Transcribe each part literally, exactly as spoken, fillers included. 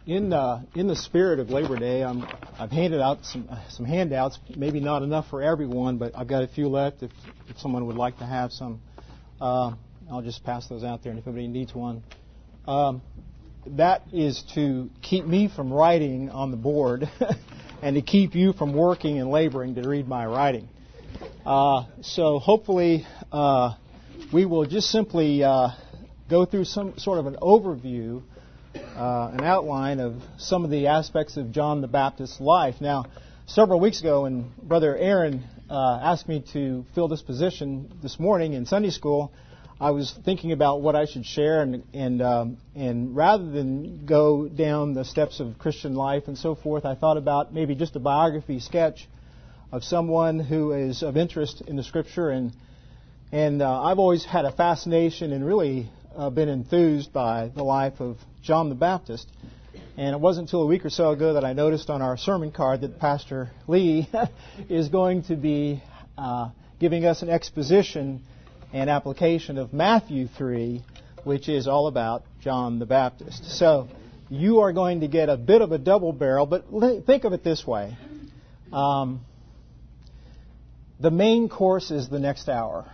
in uh, in the spirit of Labor Day, I'm, I've handed out some uh, some handouts. Maybe not enough for everyone, but I've got a few left. If, if someone would like to have some, uh, I'll just pass those out there. And if anybody needs one, um, that is to keep me from writing on the board, and to keep you from working and laboring to read my writing. Uh, so hopefully, uh, we will just simply uh, go through some sort of an overview. Uh, an outline of some of the aspects of John the Baptist's life. Now, several weeks ago, when Brother Aaron uh, asked me to fill this position this morning in Sunday school, I was thinking about what I should share, and and um, and rather than go down the steps of Christian life and so forth, I thought about maybe just a biography sketch of someone who is of interest in the Scripture, and and uh, I've always had a fascination and really uh, been enthused by the life of John the Baptist. And it wasn't until a week or so ago that I noticed on our sermon card that Pastor Lee is going to be uh, giving us an exposition and application of Matthew three, which is all about John the Baptist. So you are going to get a bit of a double barrel, but think of it this way. Um, the main course is the next hour.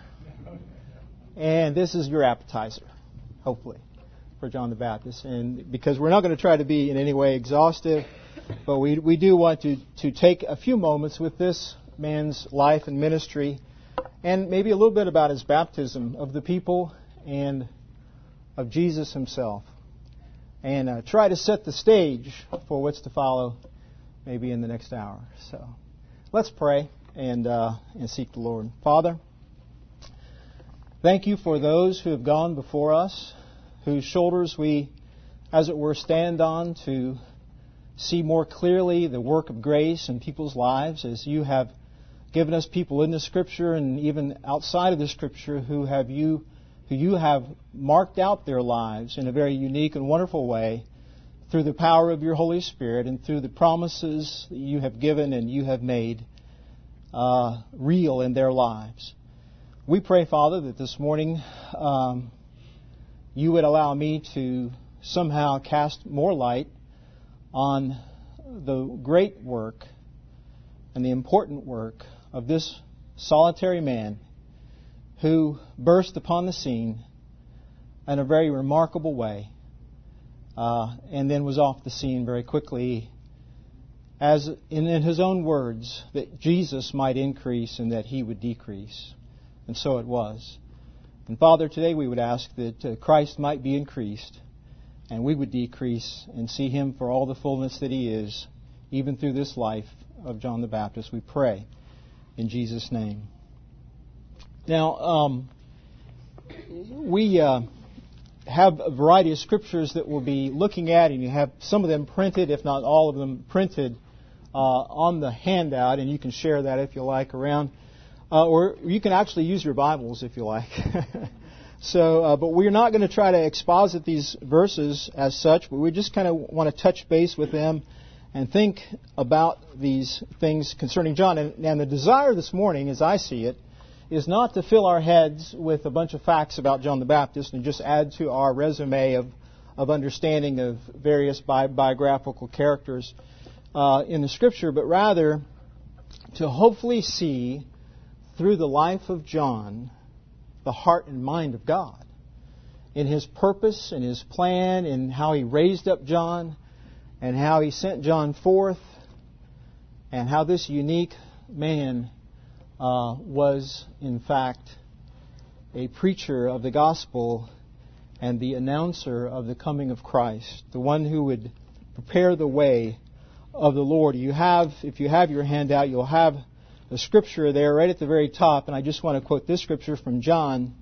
And this is your appetizer, hopefully, for John the Baptist. And because we're not going to try to be in any way exhaustive, but we we do want to, to take a few moments with this man's life and ministry, and maybe a little bit about his baptism of the people and of Jesus himself, and uh, try to set the stage for what's to follow maybe in the next hour. So let's pray and uh, and seek the Lord. Father, thank you for those who have gone before us, whose shoulders we, as it were, stand on to see more clearly the work of grace in people's lives, as you have given us people in the Scripture and even outside of the Scripture who have you, who you have marked out their lives in a very unique and wonderful way through the power of your Holy Spirit and through the promises that you have given and you have made uh, real in their lives. We pray, Father, that this morning um, you would allow me to somehow cast more light on the great work and the important work of this solitary man who burst upon the scene in a very remarkable way uh, and then was off the scene very quickly, as in, in his own words, that Jesus might increase and that he would decrease. And so it was. And Father, today we would ask that uh, Christ might be increased and we would decrease and see him for all the fullness that he is, even through this life of John the Baptist. We pray in Jesus' name. Now, um, we uh, have a variety of scriptures that we'll be looking at, and you have some of them printed, if not all of them printed, uh, on the handout, and you can share that if you like around. Uh, or you can actually use your Bibles if you like. so, uh, but we're not going to try to exposit these verses as such, but we just kind of want to touch base with them and think about these things concerning John. And, and the desire this morning, as I see it, is not to fill our heads with a bunch of facts about John the Baptist and just add to our resume of, of understanding of various bi- biographical characters uh, in the Scripture, but rather to hopefully see through the life of John the heart and mind of God in his purpose and his plan, and how he raised up John and how he sent John forth, and how this unique man uh, was in fact a preacher of the gospel and the announcer of the coming of Christ, the one who would prepare the way of the Lord. You have, if you have your handout, you'll have the scripture there right at the very top, and I just want to quote this scripture from John.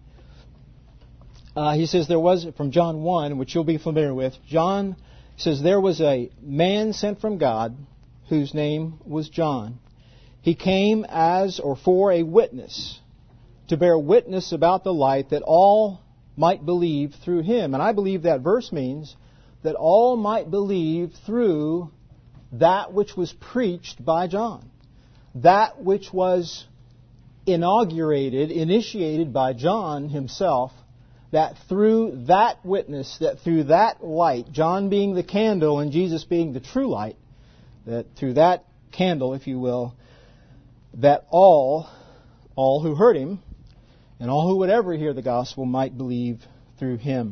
Uh, he says there was, from John one, which you'll be familiar with, John says there was a man sent from God whose name was John. He came as or for a witness, to bear witness about the light, that all might believe through him. And I believe that verse means that all might believe through that which was preached by John. That which was inaugurated, initiated by John himself, that through that witness, that through that light, John being the candle and Jesus being the true light, that through that candle, if you will, that all, all who heard him, and all who would ever hear the gospel might believe through him.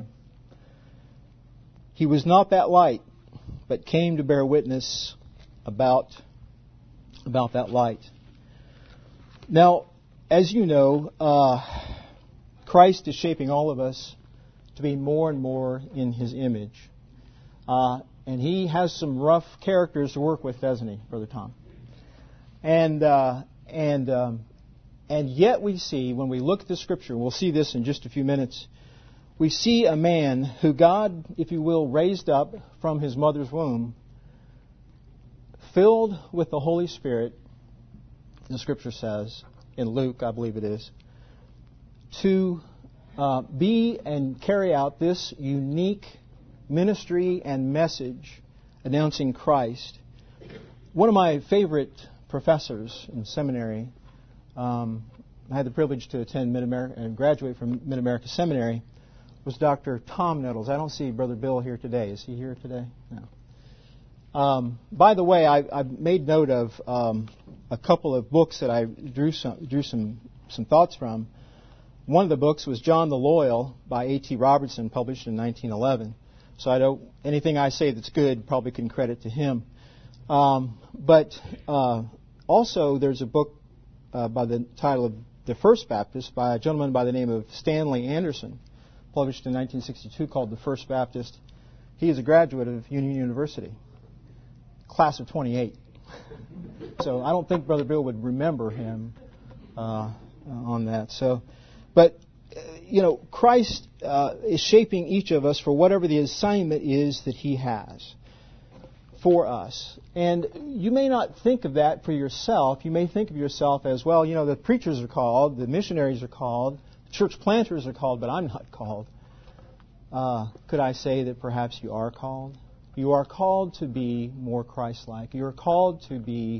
He was not that light, but came to bear witness about, about that light. Now, as you know, uh, Christ is shaping all of us to be more and more in his image. Uh, and he has some rough characters to work with, doesn't he, Brother Tom? And uh, and um, and yet we see, when we look at the Scripture, we'll see this in just a few minutes, we see a man who God, if you will, raised up from his mother's womb, filled with the Holy Spirit, the Scripture says, in Luke, I believe it is, to uh, be and carry out this unique ministry and message announcing Christ. One of my favorite professors in seminary, um, I had the privilege to attend Mid-America and graduate from Mid-America Seminary, was Doctor Tom Nettles. I don't see Brother Bill here today. Is he here today? No. Um, by the way, I, I made note of um, a couple of books that I drew some drew some some thoughts from. One of the books was John the Loyal by A T Robertson, published in nineteen eleven. So I don't anything I say that's good probably can credit to him. Um, but uh, also there's a book uh, by the title of The First Baptist by a gentleman by the name of Stanley Anderson, published in nineteen sixty-two, called The First Baptist. He is a graduate of Union University, class of twenty-eight. So I don't think Brother Bill would remember him uh, on that. So, but uh, you know, Christ uh, is shaping each of us for whatever the assignment is that He has for us. And you may not think of that for yourself. You may think of yourself as, well, you know, the preachers are called, the missionaries are called, the church planters are called, but I'm not called. Uh, could I say that perhaps you are called? You are called to be more Christ-like. You are called to be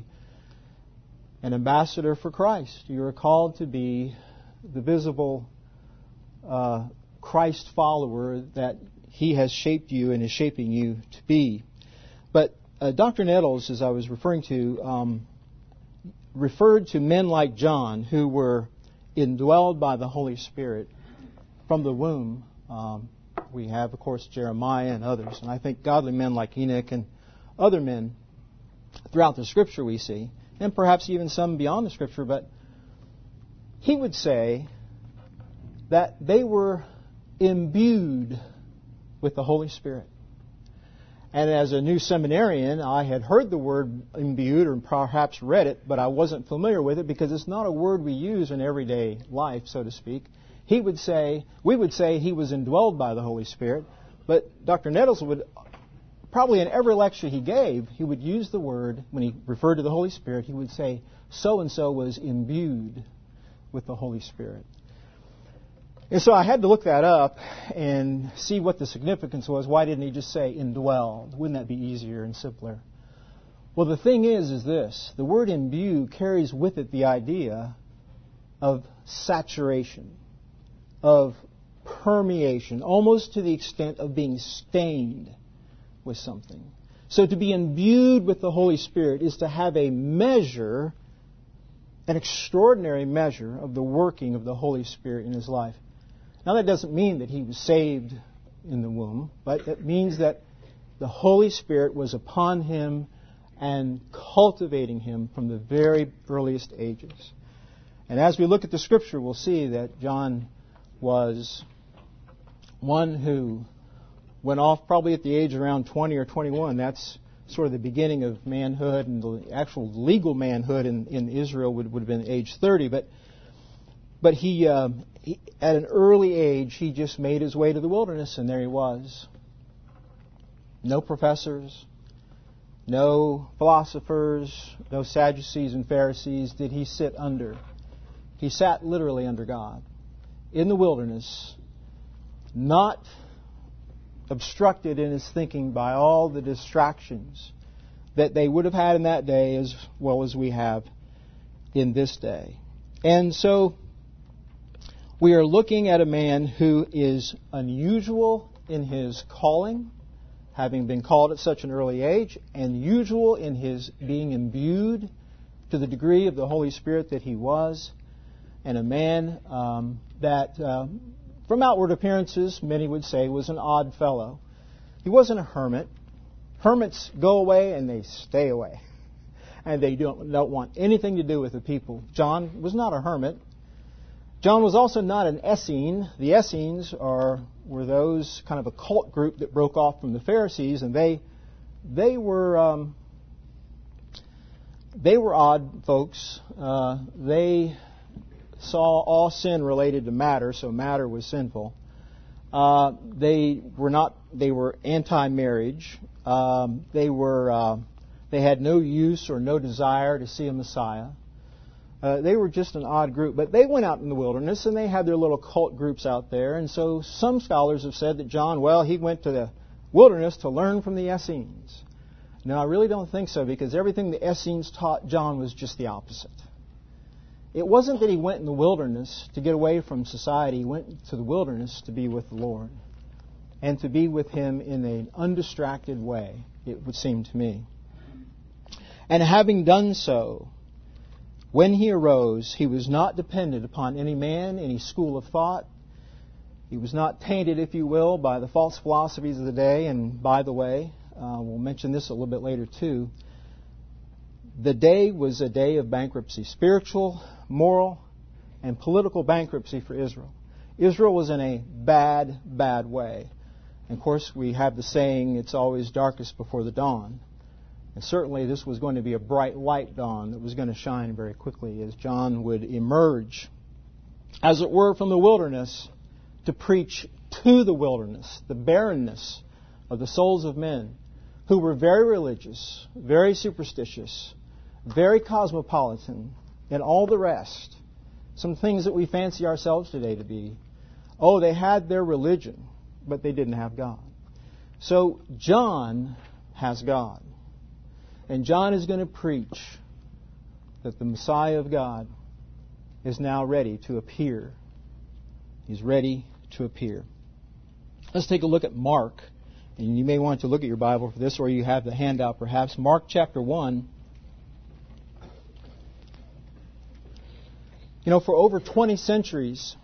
an ambassador for Christ. You are called to be the visible uh, Christ follower that He has shaped you and is shaping you to be. But uh, Doctor Nettles, as I was referring to, um, referred to men like John who were indwelled by the Holy Spirit from the womb. Um, we have, of course, Jeremiah and others. And I think godly men like Enoch and other men throughout the Scripture we see, and perhaps even some beyond the Scripture, but he would say that they were imbued with the Holy Spirit. And as a new seminarian, I had heard the word imbued or perhaps read it, but I wasn't familiar with it because it's not a word we use in everyday life, so to speak. He would say, we would say he was indwelled by the Holy Spirit, but Doctor Nettles would, probably in every lecture he gave, he would use the word, when he referred to the Holy Spirit, he would say, so-and-so was imbued with the Holy Spirit. And so I had to look that up and see what the significance was. Why didn't he just say indwelled? Wouldn't that be easier and simpler? Well, the thing is, is this. The word imbue carries with it the idea of saturation, of permeation, almost to the extent of being stained with something. So to be imbued with the Holy Spirit is to have a measure, an extraordinary measure of the working of the Holy Spirit in his life. Now, that doesn't mean that he was saved in the womb, but it means that the Holy Spirit was upon him and cultivating him from the very earliest ages. And as we look at the Scripture, we'll see that John was one who went off probably at the age around twenty or twenty-one. That's sort of the beginning of manhood, and the actual legal manhood in, in Israel would, would have been age thirty. But but he, uh, he, at an early age, he just made his way to the wilderness, and there he was. No professors, no philosophers, no Sadducees and Pharisees did he sit under. He sat literally under God in the wilderness, not obstructed in his thinking by all the distractions that they would have had in that day as well as we have in this day. And so We are looking at a man who is unusual in his calling, having been called at such an early age, and usual in his being imbued to the degree of the Holy Spirit that he was, and a man um, that, uh, from outward appearances, many would say was an odd fellow. He wasn't a hermit. Hermits go away and they stay away, and they don't, don't want anything to do with the people. John was not a hermit. John was also not an Essene. The Essenes are were those kind of a cult group that broke off from the Pharisees, and they they were um, they were odd folks. Uh, they saw all sin related to matter, so matter was sinful. Uh, they were not. They were anti-marriage. Um, they were. Uh, they had no use or no desire to see a Messiah. Uh, they were just an odd group, but they went out in the wilderness and they had their little cult groups out there. And so some scholars have said that John, well, he went to the wilderness to learn from the Essenes. No, I really don't think so, because everything the Essenes taught John was just the opposite. It wasn't that he went in the wilderness to get away from society. He went to the wilderness to be with the Lord and to be with Him in an undistracted way, it would seem to me. And having done so, when he arose, he was not dependent upon any man, any school of thought. He was not tainted, if you will, by the false philosophies of the day. And by the way, uh, we'll mention this a little bit later too, the day was a day of bankruptcy, spiritual, moral, and political bankruptcy for Israel. Israel was in a bad, bad way. And of course, we have the saying, it's always darkest before the dawn. And certainly this was going to be a bright light dawn that was going to shine very quickly as John would emerge, as it were, from the wilderness to preach to the wilderness, the barrenness of the souls of men who were very religious, very superstitious, very cosmopolitan, and all the rest. Some things that we fancy ourselves today to be. Oh, they had their religion, but they didn't have God. So John has God. And John is going to preach that the Messiah of God is now ready to appear. He's ready to appear. Let's take a look at Mark. And you may want to look at your Bible for this, or you have the handout perhaps. Mark chapter one. You know, for over twenty centuries,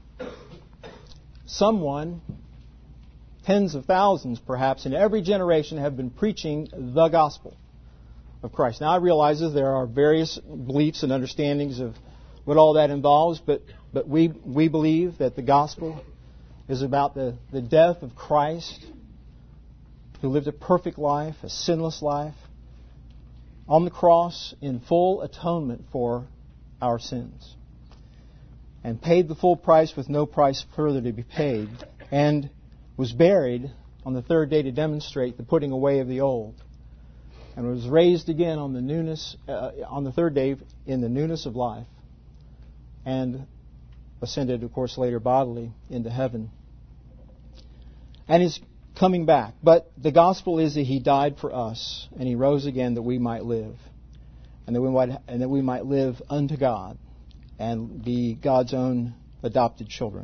someone, tens of thousands perhaps, in every generation have been preaching the gospel of Christ. Now, I realize that there are various beliefs and understandings of what all that involves, but, but we, we believe that the gospel is about the, the death of Christ, who lived a perfect life, a sinless life, on the cross in full atonement for our sins, and paid the full price with no price further to be paid, and was buried on the third day to demonstrate the putting away of the old, and was raised again on the newness, uh, on the third day in the newness of life, and ascended, of course, later bodily into heaven, and is coming back. But the gospel is that He died for us, and He rose again that we might live, and that we might, and that we might live unto God, and be God's own adopted children.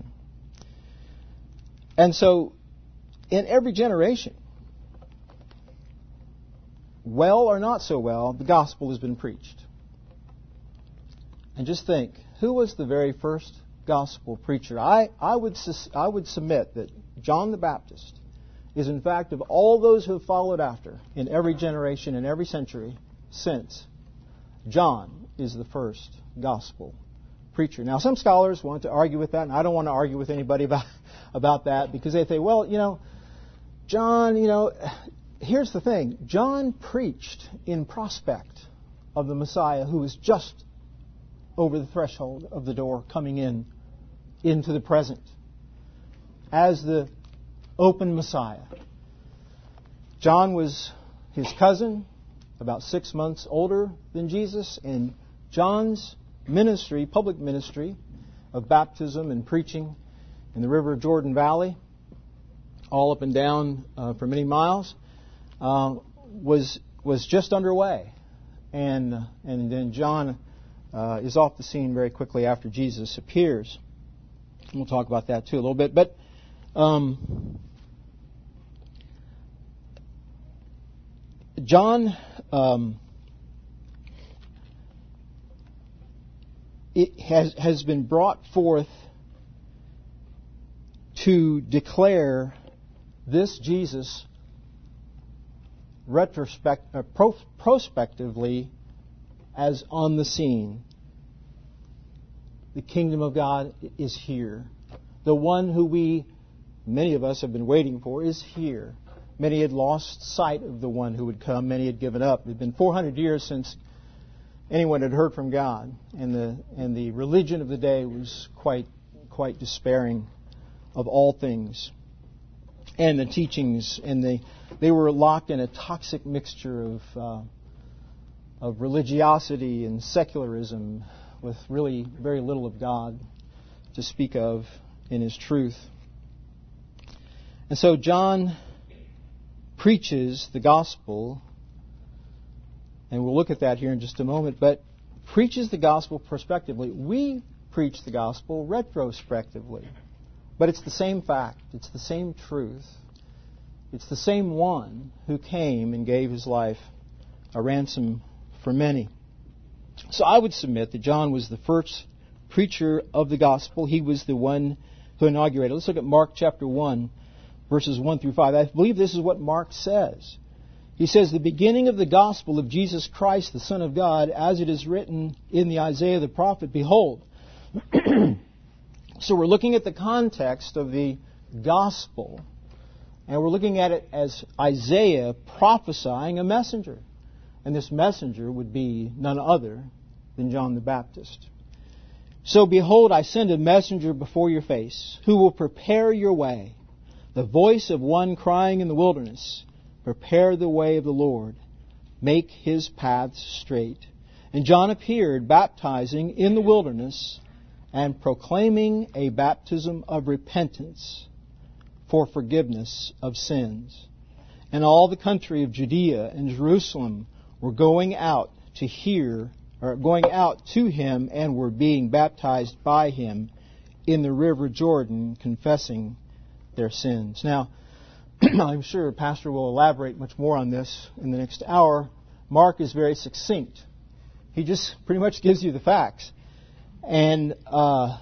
And so, in every generation, well or not so well, the gospel has been preached. And just think, who was the very first gospel preacher? I, I would I would submit that John the Baptist is, in fact, of all those who have followed after in every generation and every century since, John is the first gospel preacher. Now, some scholars want to argue with that, and I don't want to argue with anybody about, about that, because they say, well, you know, John, you know, here's the thing. John preached in prospect of the Messiah who was just over the threshold of the door, coming in into the present as the open Messiah. John was his cousin, about six months older than Jesus, and John's ministry, public ministry of baptism and preaching in the river Jordan Valley, all up and down uh, for many miles, uh, was was just underway, and uh, and then John uh, is off the scene very quickly after Jesus appears. We'll talk about that too a little bit. But um, John, um, it has has been brought forth to declare this Jesus retrospect, uh, pro, prospectively as on the scene. The kingdom of God is here. The one who we, many of us, have been waiting for is here. Many had lost sight of the one who would come. Many had given up. It had been four hundred years since anyone had heard from God, and the and the religion of the day was quite quite despairing of all things. And the teachings, and the they were locked in a toxic mixture of uh, of religiosity and secularism, with really very little of God to speak of in His truth. And so John preaches the gospel, and we'll look at that here in just a moment, but preaches the gospel prospectively. We preach the gospel retrospectively. But it's the same fact. It's the same truth. It's the same one who came and gave His life a ransom for many. So I would submit that John was the first preacher of the gospel. He was the one who inaugurated. Let's look at Mark chapter one, verses one through five. I believe this is what Mark says. He says, "The beginning of the gospel of Jesus Christ, the Son of God, as it is written in the Isaiah the prophet, behold." So we're looking at the context of the gospel, and we're looking at it as Isaiah prophesying a messenger. And this messenger would be none other than John the Baptist. "So behold, I send a messenger before your face, who will prepare your way. The voice of one crying in the wilderness, prepare the way of the Lord, make His paths straight. And John appeared, baptizing in the wilderness, and proclaiming a baptism of repentance for forgiveness of sins. And all the country of Judea and Jerusalem were going out to hear, or going out to Him, and were being baptized by Him in the river Jordan, confessing their sins." Now, I'm sure Pastor will elaborate much more on this in the next hour. Mark is very succinct. He just pretty much gives you the facts. And uh,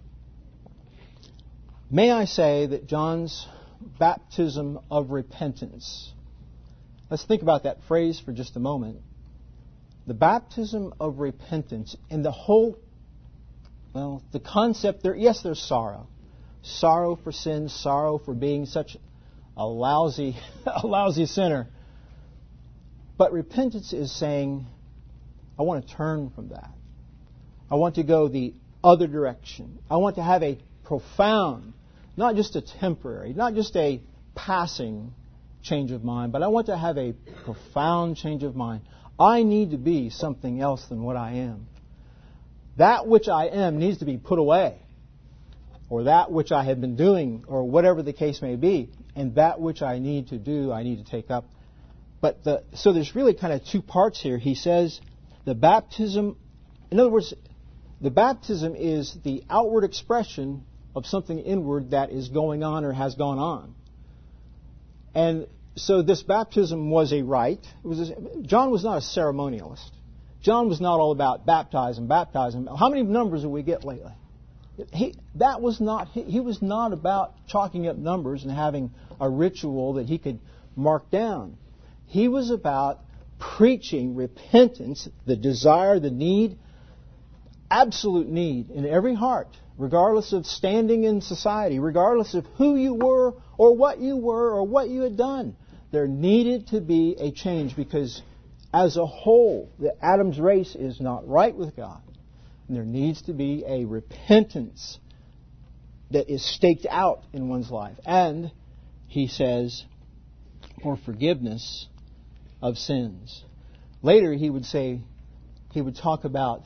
may I say that John's baptism of repentance, let's think about that phrase for just a moment. The baptism of repentance, and the whole, well, the concept there, yes, there's sorrow. Sorrow for sin, sorrow for being such a lousy, a lousy sinner. But repentance is saying, I want to turn from that. I want to go the other direction. I want to have a profound, not just a temporary, not just a passing change of mind, but I want to have a profound change of mind. I need to be something else than what I am. That which I am needs to be put away, or that which I have been doing, or whatever the case may be, and that which I need to do, I need to take up. But the, so there's really kind of two parts here. He says the baptism, in other words, the baptism is the outward expression of something inward that is going on or has gone on. And so this baptism was a rite. It was a, John was not a ceremonialist. John was not all about baptize and baptize. And how many numbers did we get lately? He, that was not, he, he was not about chalking up numbers and having a ritual that he could mark down. He was about preaching repentance, the desire, the need, absolute need in every heart, regardless of standing in society, regardless of who you were or what you were or what you had done. There needed to be a change, because as a whole, the Adam's race is not right with God. And there needs to be a repentance that is staked out in one's life. And, he says, for forgiveness of sins. Later he would say, he would talk about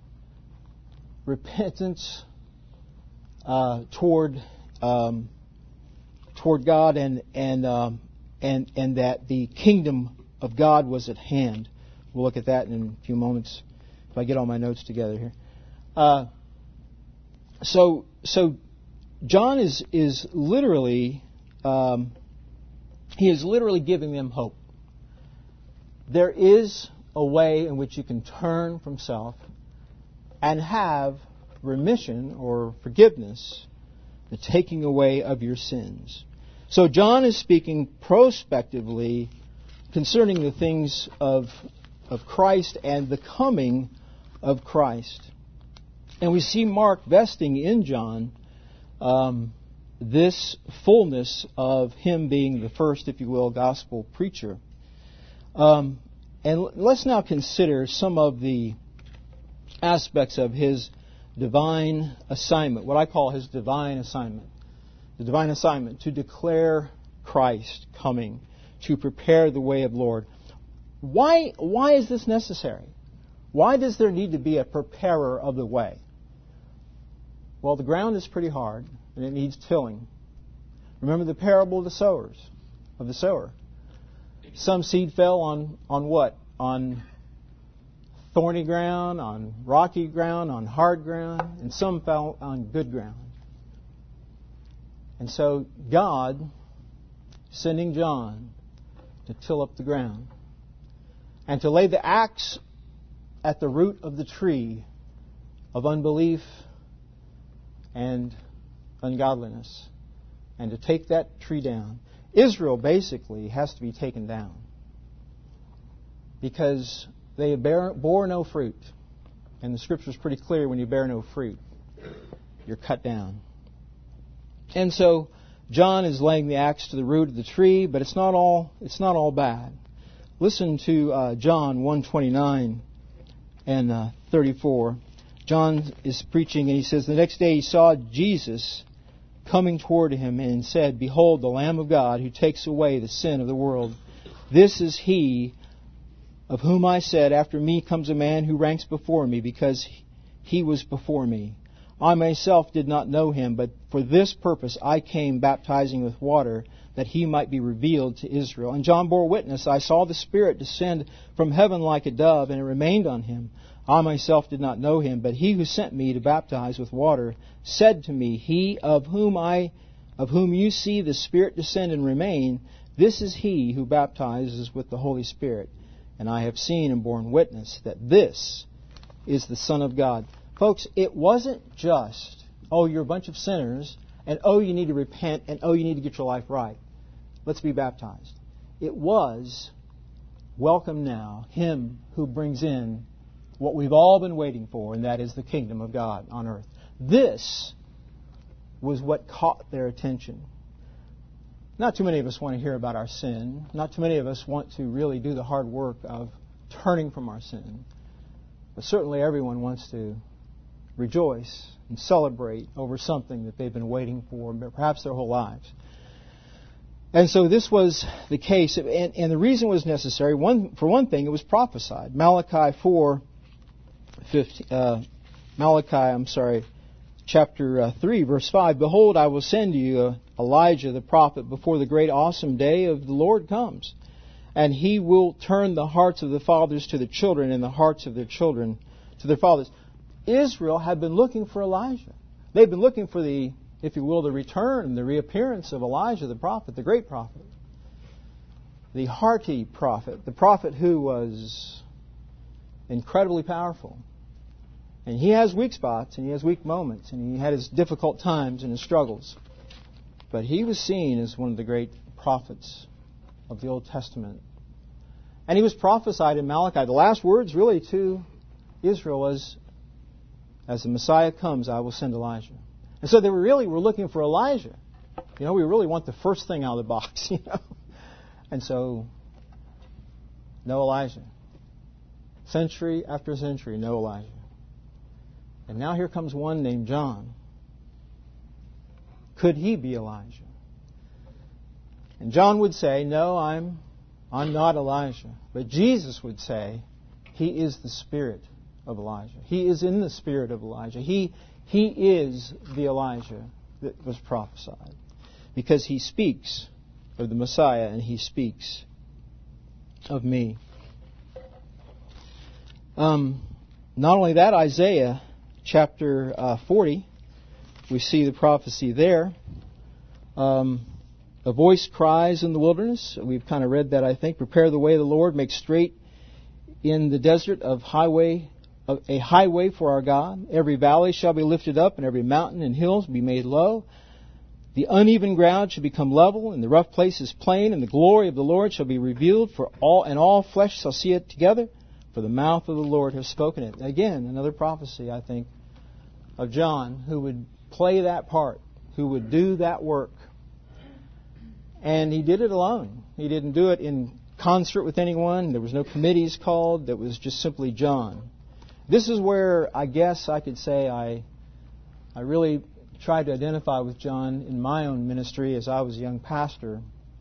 repentance uh, toward um, toward God, and and um, and and that the kingdom of God was at hand. We'll look at that in a few moments if I get all my notes together here. Uh, so so John is is literally, um, he is literally giving them hope. There is a way in which you can turn from self and have remission or forgiveness, the taking away of your sins. So John is speaking prospectively concerning the things of, of Christ and the coming of Christ. And we see Mark vesting in John um, this fullness of him being the first, if you will, gospel preacher. Um, and let's now consider some of the aspects of his divine assignment, what I call his divine assignment. The divine assignment to declare Christ coming, to prepare the way of the Lord. Why, why is this necessary? Why does there need to be a preparer of the way? Well, the ground is pretty hard, and it needs tilling. Remember the parable of the sowers, of the sower. Some seed fell on, on what? On thorny ground, on rocky ground, on hard ground, and some fell on good ground. And so God, sending John to till up the ground and to lay the axe at the root of the tree of unbelief and ungodliness, and to take that tree down. Israel basically has to be taken down because they bear, bore no fruit. And the Scripture is pretty clear: when you bear no fruit, you're cut down. And so John is laying the axe to the root of the tree, but it's not all it's not all bad. Listen to uh, John one twenty-nine and uh, thirty-four. John is preaching, and he says, "The next day he saw Jesus coming toward him and said, 'Behold, the Lamb of God who takes away the sin of the world. This is he of whom I said, after me comes a man who ranks before me, because he was before me. I myself did not know him, but for this purpose I came baptizing with water, that he might be revealed to Israel.' And John bore witness, 'I saw the Spirit descend from heaven like a dove, and it remained on him. I myself did not know him, but he who sent me to baptize with water said to me, He of whom I, of whom you see the Spirit descend and remain, this is he who baptizes with the Holy Spirit. And I have seen and borne witness that this is the Son of God.'" Folks, it wasn't just, oh, you're a bunch of sinners, and oh, you need to repent, and oh, you need to get your life right. Let's be baptized. It was, welcome now, him who brings in what we've all been waiting for, and that is the kingdom of God on earth. This was what caught their attention. Not too many of us want to hear about our sin. Not too many of us want to really do the hard work of turning from our sin. But certainly everyone wants to rejoice and celebrate over something that they've been waiting for, perhaps their whole lives. And so this was the case, and, and the reason was necessary. One, for one thing, it was prophesied. Malachi four, fifteen, uh, Malachi, I'm sorry, chapter uh, three, verse five. "Behold, I will send you uh, Elijah the prophet before the great awesome day of the Lord comes. And he will turn the hearts of the fathers to the children, and the hearts of their children to their fathers." Israel had been looking for Elijah. They'd been looking for the, if you will, the return, the reappearance of Elijah the prophet, the great prophet. The hearty prophet, the prophet who was incredibly powerful. And he has weak spots, and he has weak moments, and he had his difficult times and his struggles. But he was seen as one of the great prophets of the Old Testament. And he was prophesied in Malachi. The last words really to Israel was, "As the Messiah comes, I will send Elijah." And so they were really were looking for Elijah. You know, we really want the first thing out of the box, you know. And so, no Elijah. Century after century, no Elijah. And now here comes one named John. Could he be Elijah? And John would say, "No, I'm I'm not Elijah." But Jesus would say, "He is the Spirit of Elijah. He is in the spirit of Elijah. He, he is the Elijah that was prophesied." Because he speaks of the Messiah, and he speaks of me. Um, not only that, Isaiah chapter uh, forty, we see the prophecy there. Um, a voice cries in the wilderness. We've kind of read that, I think. Prepare the way of the Lord, make straight in the desert of highway, of a highway for our God. Every valley shall be lifted up, and every mountain and hills be made low. The uneven ground shall become level, and the rough places plain, and the glory of the Lord shall be revealed, for all and all flesh shall see it together, for the mouth of the Lord has spoken it. Again, another prophecy, I think, of John, who would play that part, who would do that work. And he did it alone. He didn't do it in concert with anyone. There was no committees called. It was just simply John. This is where I guess I could say I, I really tried to identify with John in my own ministry as I was a young pastor.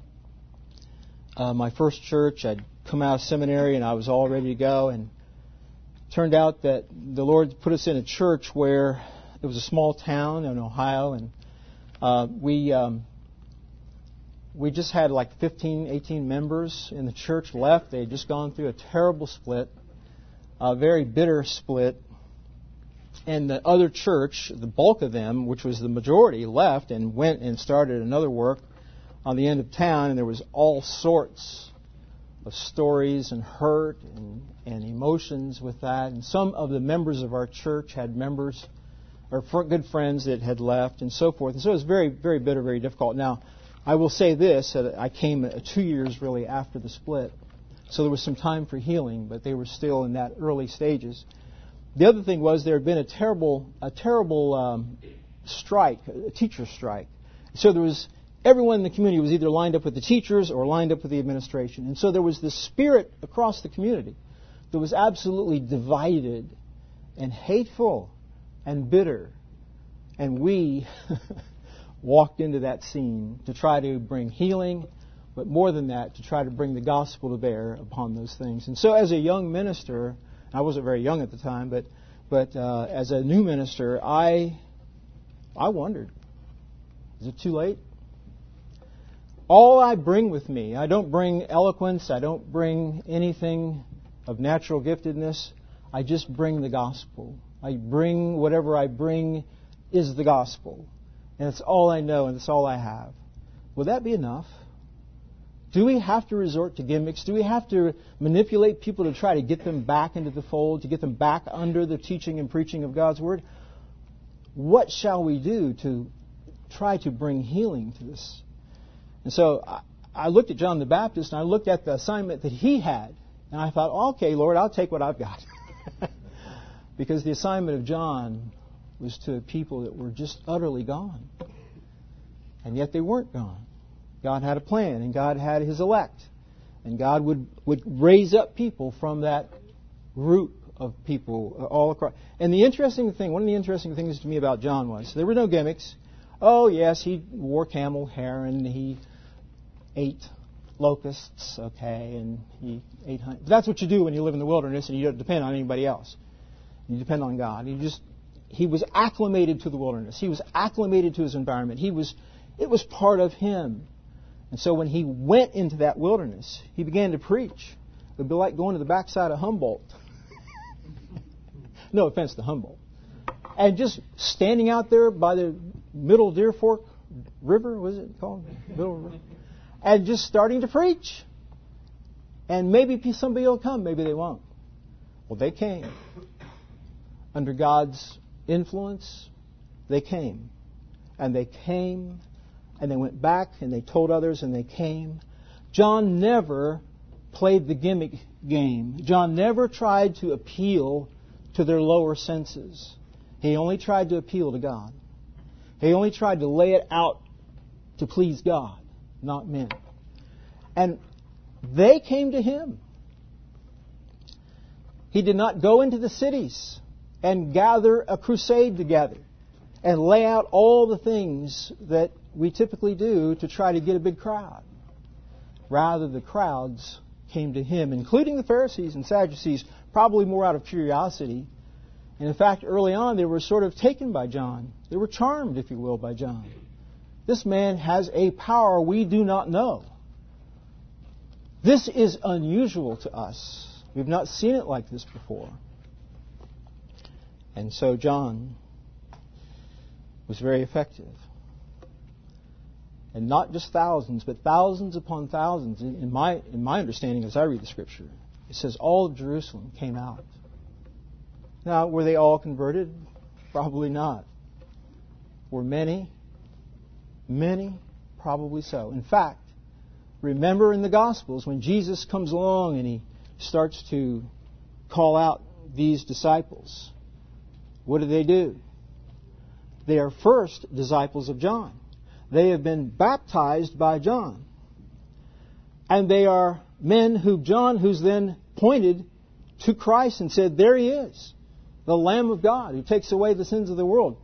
Uh, my first church, I'd come out of seminary and I was all ready to go. And it turned out that the Lord put us in a church where it was a small town in Ohio, and uh, we um, we just had like fifteen, eighteen members in the church left. They had just gone through a terrible split, a very bitter split. And the other church, the bulk of them, which was the majority, left and went and started another work on the end of town. And there was all sorts of stories and hurt and, and emotions with that. And some of the members of our church had members or good friends that had left and so forth. And so it was very, very bitter, very difficult. Now, I will say this, that I came two years really after the split. So there was some time for healing, but they were still in that early stages. The other thing was there had been a terrible, a terrible um, strike, a teacher strike. So there was everyone in the community was either lined up with the teachers or lined up with the administration, and so there was this spirit across the community that was absolutely divided and hateful and bitter. And we walked into that scene to try to bring healing, but more than that, to try to bring the gospel to bear upon those things. And so, as a young minister. I wasn't very young at the time, but but uh, as a new minister, I I wondered, is it too late? All I bring with me, I don't bring eloquence, I don't bring anything of natural giftedness, I just bring the gospel. I bring whatever I bring is the gospel. And it's all I know and it's all I have. Will that be enough? Do we have to resort to gimmicks? Do we have to manipulate people to try to get them back into the fold, to get them back under the teaching and preaching of God's Word? What shall we do to try to bring healing to this? And so I, I looked at John the Baptist and I looked at the assignment that he had. And I thought, okay, Lord, I'll take what I've got. Because the assignment of John was to people that were just utterly gone. And yet they weren't gone. God had a plan, and God had His elect. And God would, would raise up people from that group of people all across. And the interesting thing, one of the interesting things to me about John was, there were no gimmicks. Oh, yes, he wore camel hair, and he ate locusts, okay, and he ate honey. That's what you do when you live in the wilderness, and you don't depend on anybody else. You depend on God. He just, he was acclimated to the wilderness. He was acclimated to his environment. He was, it was part of him. And so when he went into that wilderness, he began to preach. It would be like going to the backside of Humboldt. No offense to Humboldt. And just standing out there by the Middle Deer Fork River, was it called? Middle River. And just starting to preach. And maybe somebody will come, maybe they won't. Well, they came. Under God's influence, they came. And they came. And they went back and they told others and they came. John never played the gimmick game. John never tried to appeal to their lower senses. He only tried to appeal to God. He only tried to lay it out to please God, not men. And they came to him. He did not go into the cities and gather a crusade together and lay out all the things that we typically do to try to get a big crowd. Rather, the crowds came to him, including the Pharisees and Sadducees, probably more out of curiosity. And in fact, early on, they were sort of taken by John. They were charmed, if you will, by John. This man has a power we do not know. This is unusual to us. We've not seen it like this before. And so John was very effective. And not just thousands, but thousands upon thousands. In, in my in my understanding, as I read the Scripture, it says all of Jerusalem came out. Now, were they all converted? Probably not. Were many? Many? Probably so. In fact, remember in the Gospels when Jesus comes along and He starts to call out these disciples, what do they do? They are first disciples of John. They have been baptized by John. And they are men who John, who's then pointed to Christ and said, there He is, the Lamb of God who takes away the sins of the world.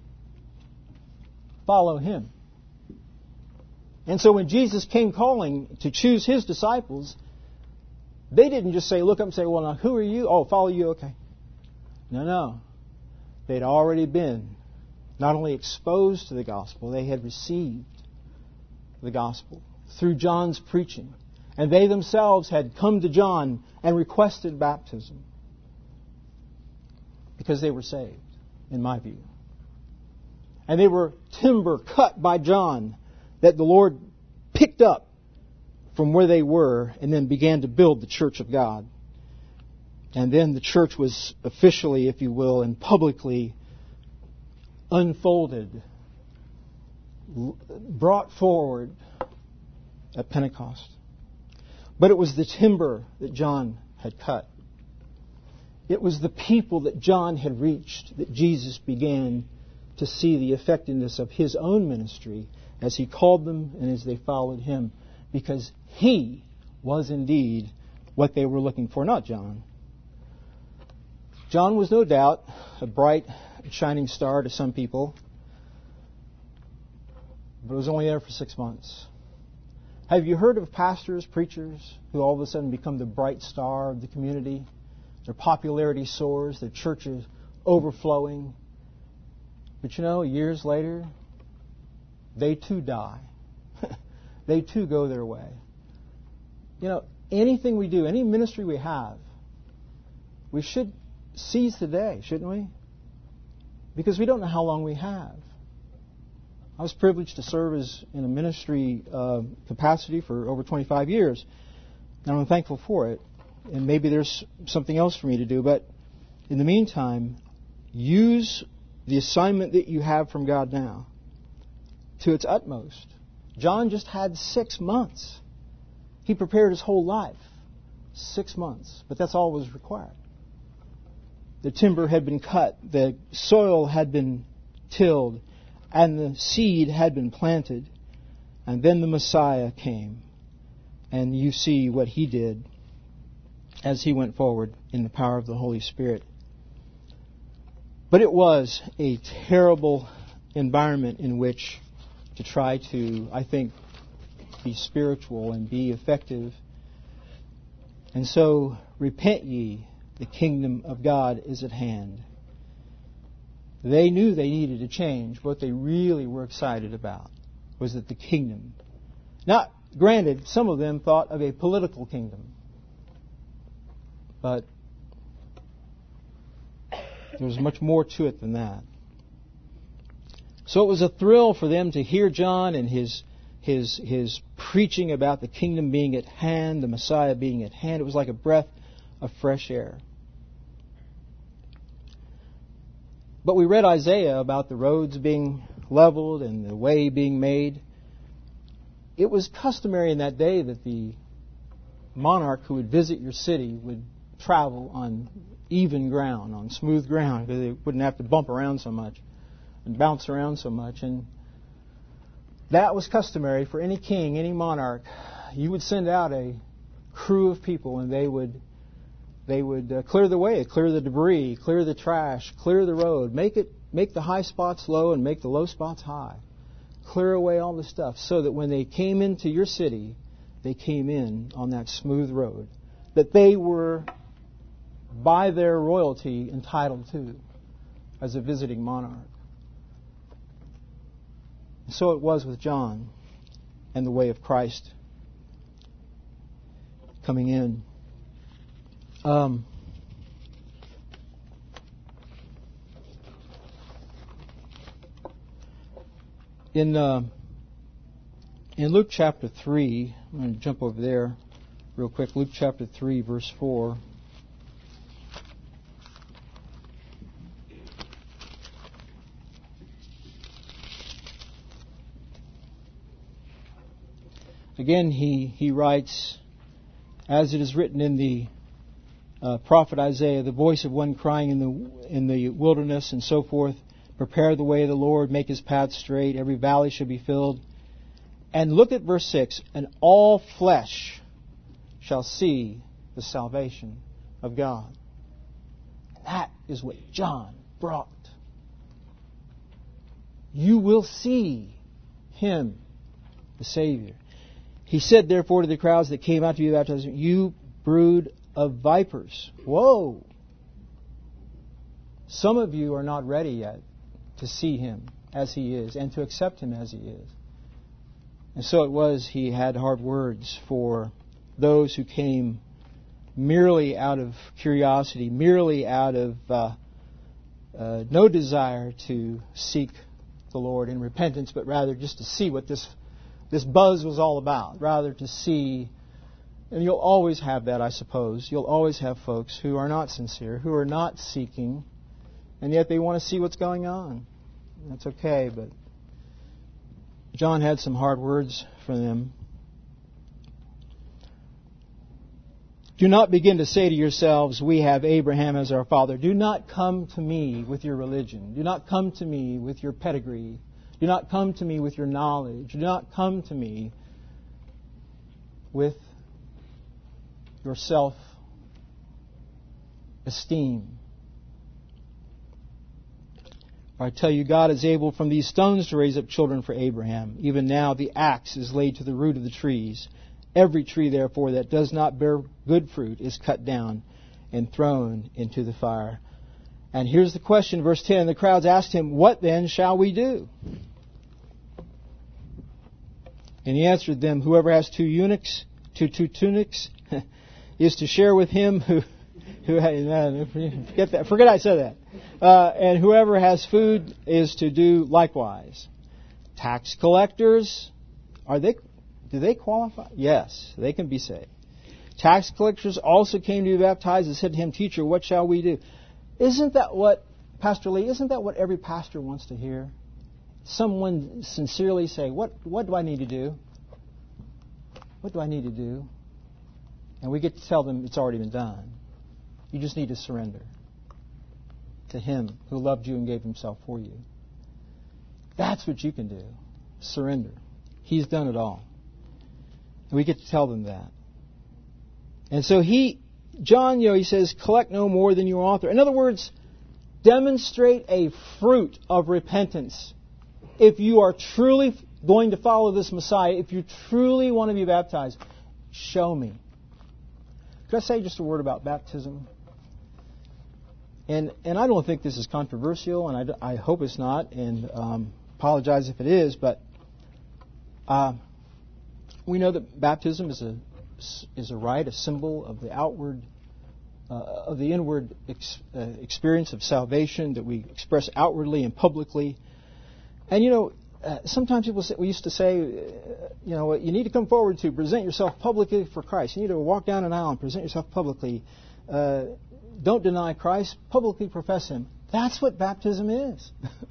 Follow Him. And so when Jesus came calling to choose His disciples, they didn't just say, look up and say, well, now who are you? Oh, follow you, okay. No, no. They'd already been not only exposed to the gospel, they had received the gospel through John's preaching. And they themselves had come to John and requested baptism because they were saved, in my view. And they were timber cut by John that the Lord picked up from where they were and then began to build the church of God. And then the church was officially, if you will, and publicly unfolded, brought forward at Pentecost. But it was the timber that John had cut. It was the people that John had reached that Jesus began to see the effectiveness of His own ministry as He called them and as they followed Him, because He was indeed what they were looking for, not John. John was no doubt a bright, shining star to some people, but it was only there for six months. Have you heard of pastors, preachers, who all of a sudden become the bright star of the community? Their popularity soars, their church is overflowing. But you know, years later, they too die. They too go their way. You know, anything we do, any ministry we have, we should seize the day, shouldn't we? Because we don't know how long we have. I was privileged to serve as in a ministry uh, capacity for over twenty-five years, and I'm thankful for it. And maybe there's something else for me to do, but in the meantime, use the assignment that you have from God now to its utmost. John just had six months. He prepared his whole life. Six months. But that's all was required. The timber had been cut. The soil had been tilled. And the seed had been planted. And then the Messiah came. And you see what He did as He went forward in the power of the Holy Spirit. But it was a terrible environment in which to try to, I think, be spiritual and be effective. And so, repent ye, the kingdom of God is at hand. They knew they needed to change. What they really were excited about was that the kingdom, now, granted, some of them thought of a political kingdom, but there was much more to it than that. So it was a thrill for them to hear John and his his his preaching about the kingdom being at hand, the Messiah being at hand. It was like a breath of fresh air. But we read Isaiah about the roads being leveled and the way being made. It was customary in that day that the monarch who would visit your city would travel on even ground, on smooth ground, because they wouldn't have to bump around so much and bounce around so much. And that was customary for any king, any monarch. You would send out a crew of people, and they would they would uh, clear the way, clear the debris, clear the trash, clear the road, make it make the high spots low and make the low spots high. Clear away all the stuff so that when they came into your city, they came in on that smooth road that they were, by their royalty, entitled to as a visiting monarch. So it was with John and the way of Christ coming in. Um, In uh, in Luke chapter three, I'm going to jump over there real quick. Luke chapter three, verse four. Again, he, he writes, as it is written in the uh, prophet Isaiah, the voice of one crying in the in the wilderness and so forth, prepare the way of the Lord, make his path straight, every valley shall be filled. And look at verse six, and all flesh shall see the salvation of God. That is what John brought. You will see him, the Savior. He said, therefore, to the crowds that came out to be baptized, you brood of vipers. Whoa! Some of you are not ready yet to see him as he is and to accept him as he is. And so it was he had hard words for those who came merely out of curiosity, merely out of uh, uh, no desire to seek the Lord in repentance, but rather just to see what this this buzz was all about, rather to see. And you'll always have that, I suppose. You'll always have folks who are not sincere, who are not seeking, and yet they want to see what's going on. That's okay, but John had some hard words for them. Do not begin to say to yourselves, we have Abraham as our father. Do not come to me with your religion. Do not come to me with your pedigree. Do not come to me with your knowledge. Do not come to me with your self-esteem. For I tell you, God is able from these stones to raise up children for Abraham. Even now the axe is laid to the root of the trees. Every tree, therefore, that does not bear good fruit is cut down and thrown into the fire. And here's the question, verse ten. The crowds asked him, what then shall we do? And he answered them, whoever has two eunuchs, two, two tunics, is to share with him who, who forget that, forget I said that. Uh, and whoever has food is to do likewise. Tax collectors, are they, do they qualify? Yes, they can be saved. Tax collectors also came to be baptized and said to him, teacher, what shall we do? Isn't that what, Pastor Lee, isn't that what every pastor wants to hear? Someone sincerely say, what, what do I need to do? What do I need to do? And we get to tell them it's already been done. You just need to surrender to him who loved you and gave himself for you. That's what you can do. Surrender. He's done it all. And we get to tell them that. And so he, John, you know, he says, collect no more than you author. In other words, demonstrate a fruit of repentance. If you are truly going to follow this Messiah, if you truly want to be baptized, show me. Could I say just a word about baptism? And and I don't think this is controversial, and I, I hope it's not, and um, apologize if it is, but uh, we know that baptism is a is a rite, a symbol of the outward, uh, of the inward ex, uh, experience of salvation that we express outwardly and publicly. And you know, uh, sometimes people say, we used to say, uh, you know, you need to come forward to present yourself publicly for Christ. You need to walk down an aisle and present yourself publicly. Uh, don't deny Christ, publicly profess Him. That's what baptism is.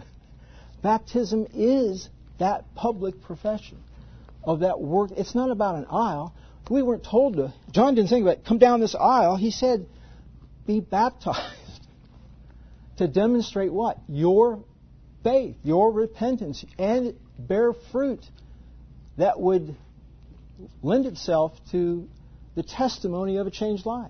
Baptism is that public profession of that work. It's not about an aisle. We weren't told to. John didn't think about come down this aisle. He said, be baptized to demonstrate what? Your faith, your repentance, and bear fruit that would lend itself to the testimony of a changed life.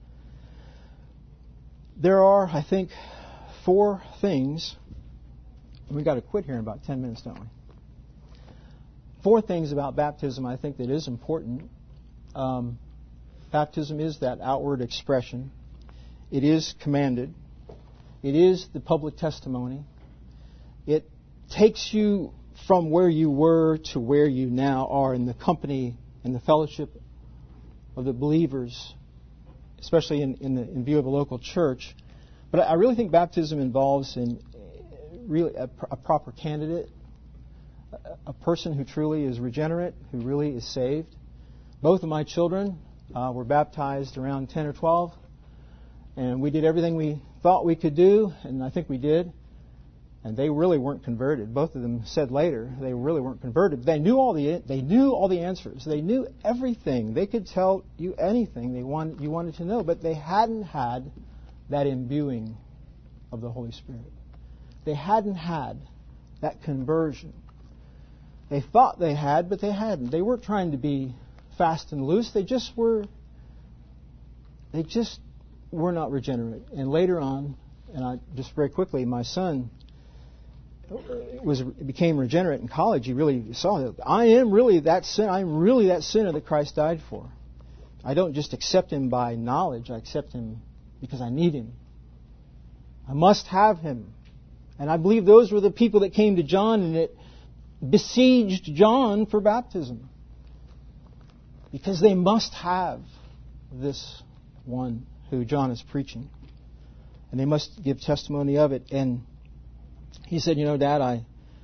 There are, I think, four things. We've got to quit here in about ten minutes, don't we? Four things about baptism I think that is important. Um, baptism is that outward expression. It is commanded. It is the public testimony. It takes you from where you were to where you now are in the company and the fellowship of the believers, especially in, in, the, in view of a local church. But I really think baptism involves in really a, a proper candidate. a person who truly is regenerate, who really is saved. Both of my children uh, were baptized around ten or twelve, and we did everything we thought we could do, and I think we did. And they really weren't converted. Both of them said later they really weren't converted. They knew all the they knew all the answers. They knew everything. They could tell you anything they want you wanted to know, but they hadn't had that imbuing of the Holy Spirit. They hadn't had that conversion. They thought they had, but they hadn't. They weren't trying to be fast and loose. They just were. They just were not regenerate. And later on, and I just very quickly, my son was became regenerate in college. He really saw that I am really that sin. I'm really that sinner that Christ died for. I don't just accept Him by knowledge. I accept Him because I need Him. I must have Him. And I believe those were the people that came to John, and it besieged John for baptism, because they must have this one who John is preaching, and they must give testimony of it. And he said, you know, Dad, I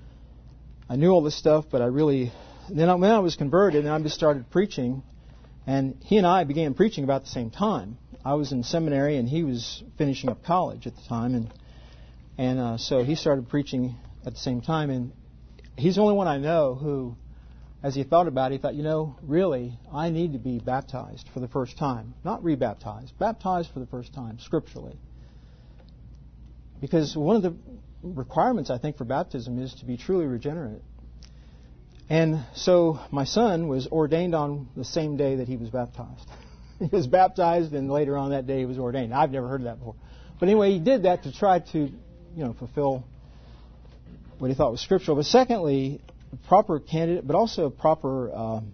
I knew all this stuff, but I really... Then I, when I was converted, and I just started preaching, and he and I began preaching about the same time. I was in seminary, and he was finishing up college at the time, and and uh, so he started preaching at the same time. And he's the only one I know who, as he thought about it, he thought, you know, really, I need to be baptized for the first time. Not rebaptized, baptized for the first time, scripturally. Because one of the requirements, I think, for baptism is to be truly regenerate. And so my son was ordained on the same day that he was baptized. He was baptized, and later on that day he was ordained. I've never heard of that before. But anyway, he did that to try to, you know, fulfill what he thought was scriptural. But secondly, proper candidate, but also a proper, um,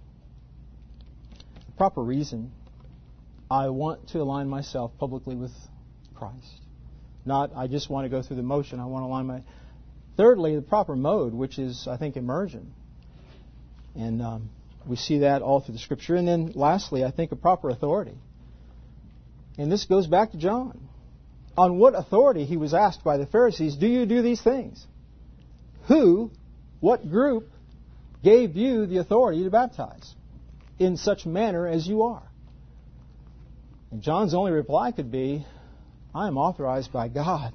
proper reason. I want to align myself publicly with Christ. Not, I just want to go through the motion. I want to align my... Thirdly, the proper mode, which is, I think, immersion. And um, we see that all through the Scripture. And then lastly, I think, a proper authority. And this goes back to John. On what authority he was asked by the Pharisees, do you do these things? Who, what group gave you the authority to baptize in such manner as you are? And John's only reply could be, I am authorized by God.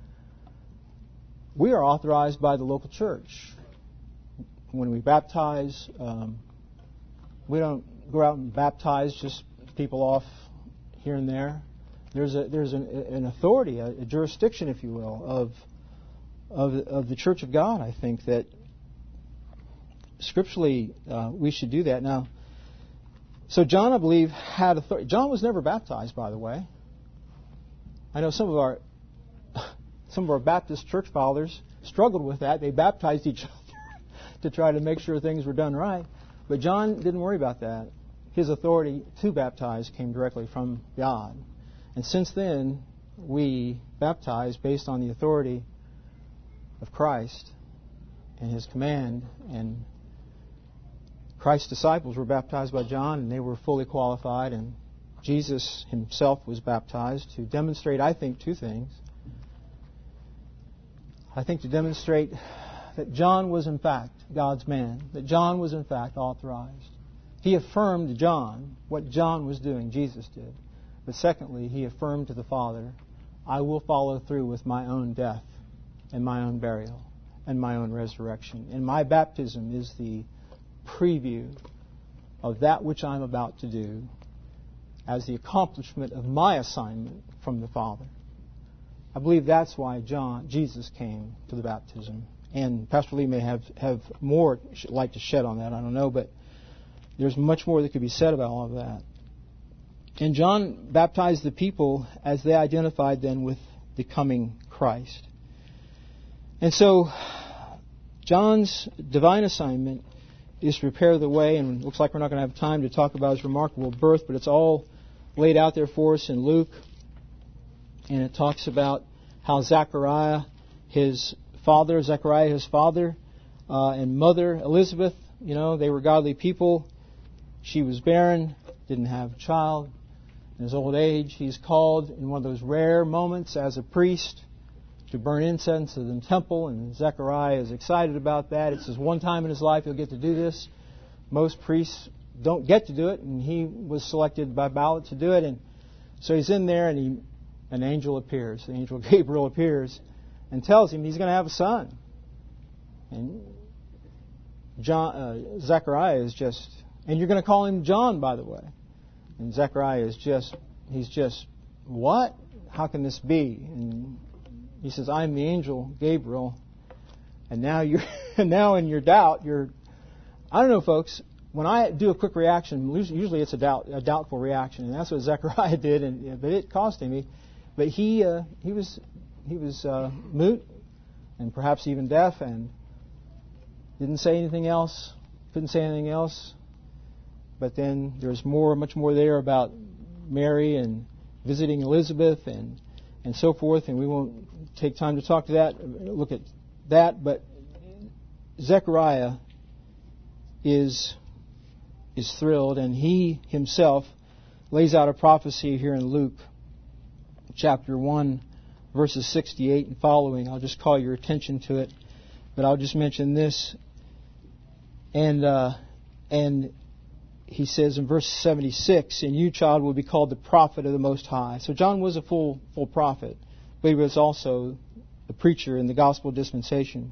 We are authorized by the local church. When we baptize, um, we don't go out and baptize just people off here and there. There's a there's an, an authority, a, a jurisdiction, if you will, of of of the Church of God. I think that scripturally uh, we should do that. Now, so John, I believe, had authority. John was never baptized, by the way. I know some of our some of our Baptist church fathers struggled with that. They baptized each other to try to make sure things were done right. But John didn't worry about that. His authority to baptize came directly from God. And since then, we baptize based on the authority of Christ and His command. And Christ's disciples were baptized by John, and they were fully qualified. And Jesus Himself was baptized to demonstrate, I think, two things. I think to demonstrate that John was in fact God's man, that John was in fact authorized. He affirmed to John what John was doing, Jesus did. But secondly, He affirmed to the Father, I will follow through with my own death and my own burial and my own resurrection. And my baptism is the preview of that which I'm about to do as the accomplishment of my assignment from the Father. I believe that's why John, Jesus came to the baptism. And Pastor Lee may have, have more light to shed on that, I don't know, but there's much more that could be said about all of that. And John baptized the people as they identified then with the coming Christ. And so John's divine assignment is to prepare the way, and it looks like we're not going to have time to talk about His remarkable birth, but it's all laid out there for us in Luke. And it talks about how Zechariah, his father, Zechariah, his father, uh, and mother, Elizabeth, you know, they were godly people. She was barren, didn't have a child. In his old age, he's called in one of those rare moments as a priest to to burn incense in the temple, and Zechariah is excited about that. It says one time in his life he'll get to do this. Most priests don't get to do it, and he was selected by ballot to do it. And so he's in there, and he, an angel appears. The angel Gabriel appears and tells him he's going to have a son. And John, uh, Zechariah is just, and you're going to call him John, by the way. And Zechariah is just, he's just, what? How can this be? And he says, I'm the angel Gabriel. And now you're, now in your doubt, you're, I don't know, folks. When I do a quick reaction, usually it's a doubt, a doubtful reaction, and that's what Zechariah did. And but it cost him. He, but he, uh, he was, he was uh, mute, and perhaps even deaf, and didn't say anything else. Couldn't say anything else. But then there's more, much more there about Mary and visiting Elizabeth and and so forth. And we won't take time to talk to that, look at that. But Zechariah is. is thrilled, and he himself lays out a prophecy here in Luke chapter one, verses sixty-eight and following. I'll just call your attention to it, but I'll just mention this. And uh, and he says in verse seventy-six, "And you, child, will be called the prophet of the Most High." So John was a full full prophet, but he was also a preacher in the gospel dispensation.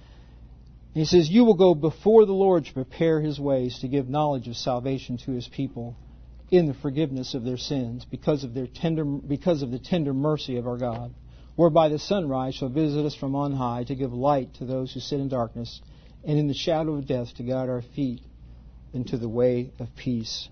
He says, "You will go before the Lord to prepare His ways, to give knowledge of salvation to His people in the forgiveness of their sins, because of their tender, because of the tender mercy of our God, whereby the sunrise shall visit us from on high, to give light to those who sit in darkness, and in the shadow of death to guide our feet into the way of peace."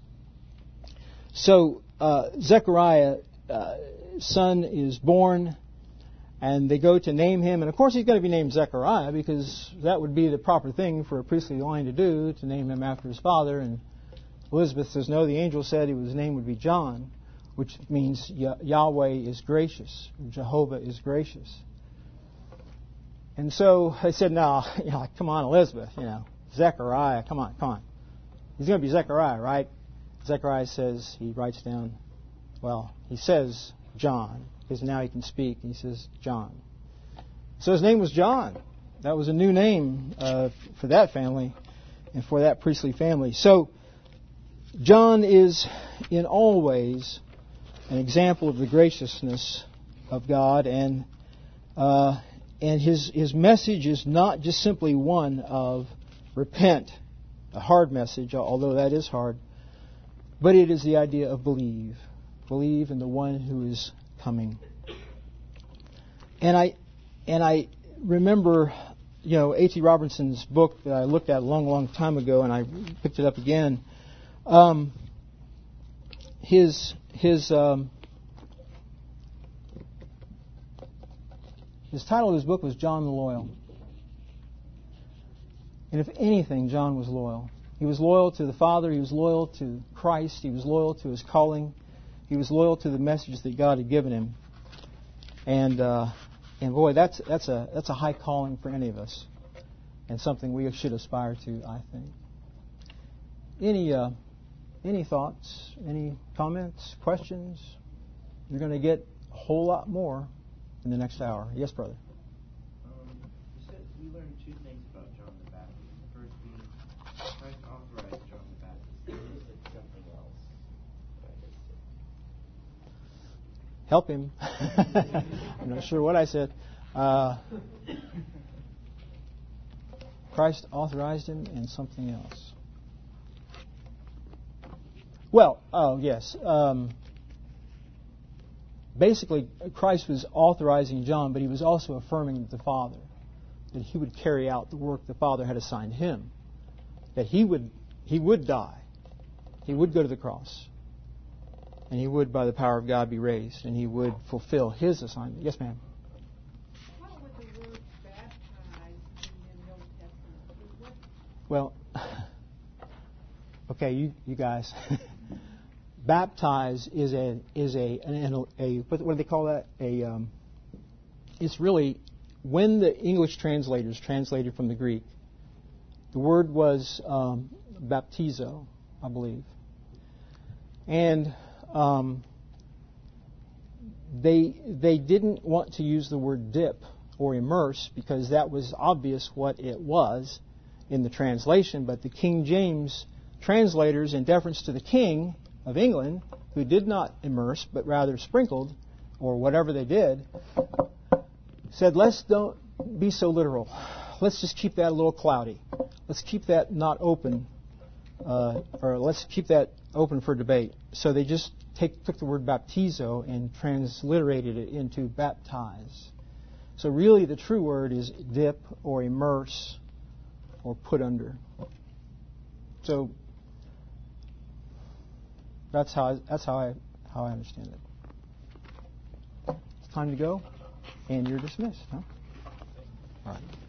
So uh, Zechariah, uh, son is born. And they go to name him. And, of course, he's going to be named Zechariah, because that would be the proper thing for a priestly line to do, to name him after his father. And Elizabeth says, no, the angel said his name would be John, which means Yahweh is gracious. Jehovah is gracious. And so I said, no, you know, come on, Elizabeth, you know, Zechariah, come on, come on. He's going to be Zechariah, right? Zechariah says, he writes down, well, he says John, because now he can speak. He says John. So his name was John. That was a new name uh, for that family and for that priestly family. So John is in all ways an example of the graciousness of God, and uh, and his his message is not just simply one of repent, a hard message, although that is hard, but it is the idea of believe, believe in the one who is coming. And I and I remember, you know, A T Robertson's book that I looked at a long, long time ago, and I picked it up again. Um, his his um, his title of his book was John the Loyal. And if anything, John was loyal. He was loyal to the Father. He was loyal to Christ. He was loyal to his calling. He was loyal to the message that God had given him, and uh, and boy, that's that's a that's a high calling for any of us, and something we should aspire to, I think. Any uh, any thoughts? Any comments? Questions? You're going to get a whole lot more in the next hour. Yes, brother. Um, you said we learned two things about John the Baptist. The first being Christ authorized John the Baptist. You said something else. Help him. I'm not sure what I said. Uh, Christ authorized him and something else. Well, oh yes. Um, basically, Christ was authorizing John, but he was also affirming the Father, that he would carry out the work the Father had assigned him, that he would he would die, he would go to the cross. And he would, by the power of God, be raised, and he would fulfill his assignment. Yes, ma'am. What would the word baptize in the Old Testament? What? Well, okay, you you guys. Baptize is a is a an, a what do they call that? A um, it's really when the English translators translated from the Greek. The word was um, baptizo, I believe, and Um, they they didn't want to use the word dip or immerse, because that was obvious what it was in the translation. But the King James translators, in deference to the King of England, who did not immerse but rather sprinkled, or whatever they did, said, let's don't be so literal. Let's just keep that a little cloudy. Let's keep that not open, uh, or let's keep that open for debate. So they just take, took the word baptizo and transliterated it into baptize. So really the true word is dip or immerse or put under. So that's how I, that's how I how I understand it. It's time to go, and you're dismissed. Huh? All right.